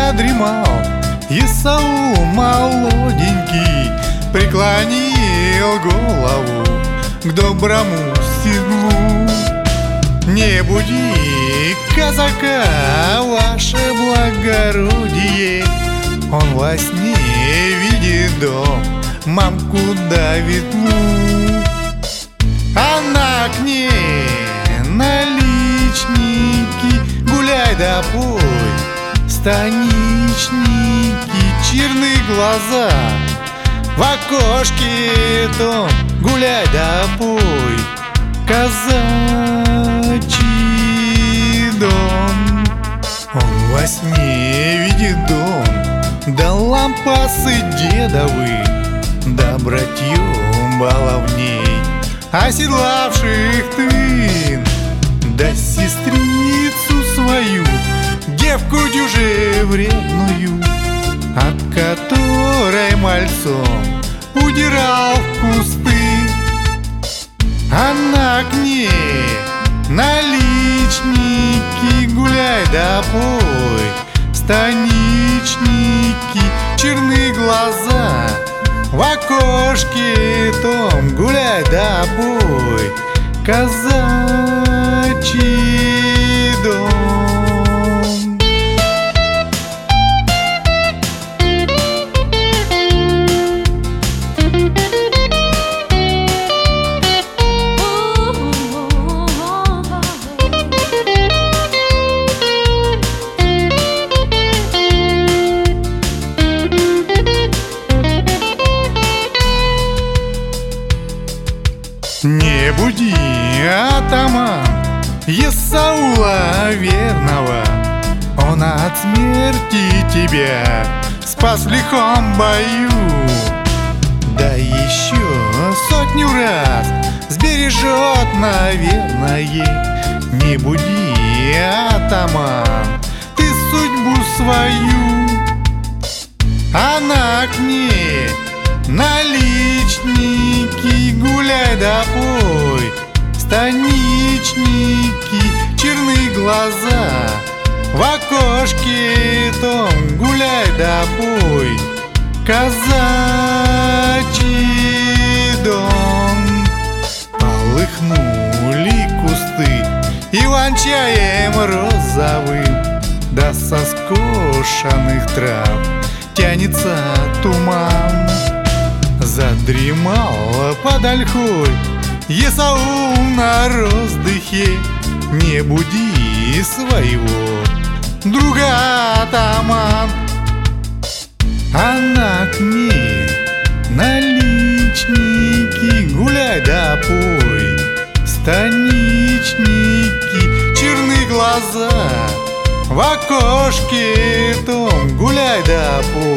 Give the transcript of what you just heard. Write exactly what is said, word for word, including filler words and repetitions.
задремал Исаул молоденький, преклонил голову к доброму седлу. Не буди казака, ваше благородие, он во сне видит дом, мамку да ветлу. Она к ней наличники, гуляй да пой, станичники, черные глаза, в окошке том, гуляй да пой, казачий дом. Он во сне видит дом, да лампасы дедовы, да братьев баловней, оседлавших тын, да сестрицу свою, девку дюже вредную, от которой мальцом удирал в кусты. Она к ней наличники, гуляй да пой, станичники, черные глаза, в окошке том, гуляй да пой, казачий дом. Не буди, атаман, Исаула верного, он от смерти тебя спас в лихом бою, да еще сотню раз сбережет, наверное. Не буди, атаман, ты судьбу свою. Она к ней наличники, гуляй да пой, станичники, черные глаза, в окошке том, гуляй да пой, казачий дом. Полыхнули кусты иван-чаем розовым, да со скошенных трав тянется туман. Задремал под ольхой Исаул на роздыхе. Не буди своего друга, атаман. Она к ней наличники, гуляй да пой, станичники, черные глаза, в окошке том, гуляй да пой,